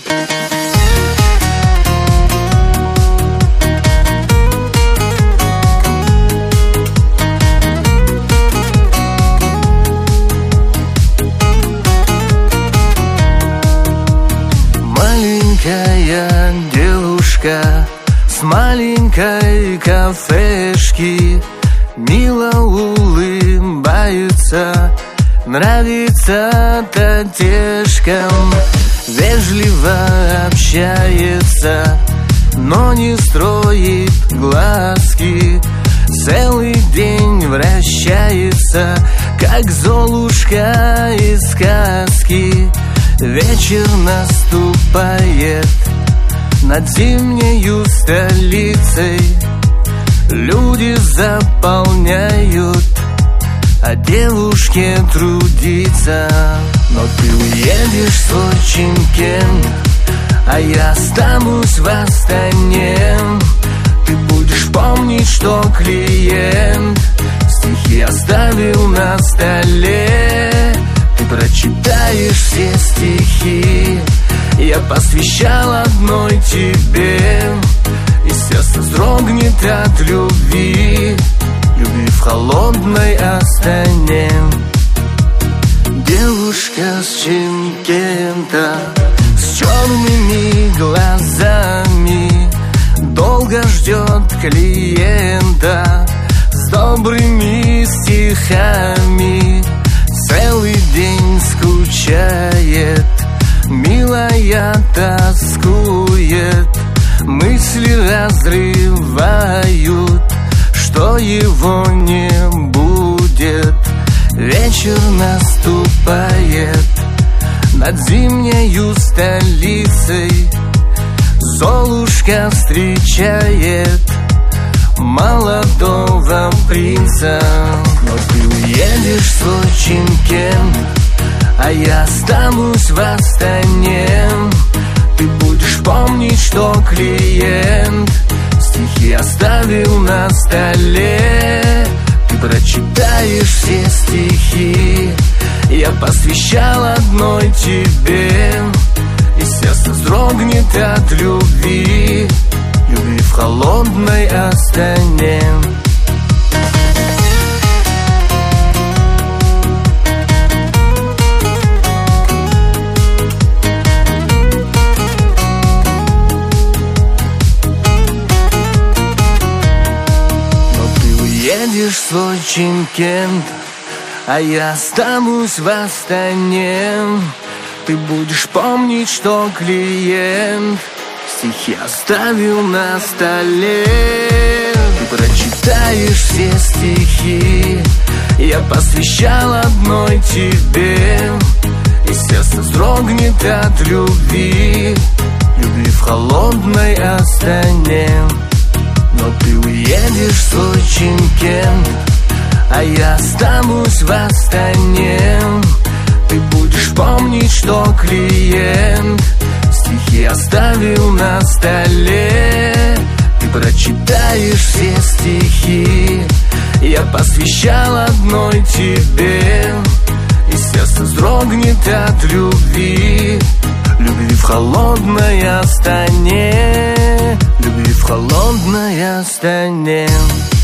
Маленькая девушка с маленькой кафешки мило улыбается, нравится татешкам, вежливо общается, но не строит глазки. Целый день вращается, как Золушка из сказки. Вечер наступает над зимнею столицей. Люди заполняют, а девушке трудиться. Но ты уедешь в свой Чимкент, а я останусь в Астане. Ты будешь помнить, что клиент стихи оставил на столе. Ты прочитаешь все стихи, я посвящал одной тебе, и сердце вздрогнет от любви, любви в холодной Астане. Девушка с Чимкента, с черными глазами, долго ждет клиента, с добрыми стихами. Целый день скучает, милая тоскует, мысли разрывают, что его не будет. Вечер наступает над зимнею столицей. Золушка встречает молодого принца. Но ты уедешь в свой Чимкент, а я останусь в Астане. Ты будешь помнить, что клиент стихи оставил на столе. Ты прочитаешь все стихи, я посвящал одной тебе, и сердце вздрогнет от любви, любви в холодной Астане. Едешь в свой Чимкент, а я останусь в Астане. Ты будешь помнить, что клиент стихи оставил на столе. Ты прочитаешь все стихи, я посвящал одной тебе, и сердце вздрогнет от любви, любви в холодной Астане. Но ты уедешь в свой Чимкент, а я останусь в Астане. Ты будешь помнить, что клиент стихи оставил на столе. Ты прочитаешь все стихи, я посвящал одной тебе, и сердце вздрогнет от любви, любви в холодной Астане, любви в холодной Астане.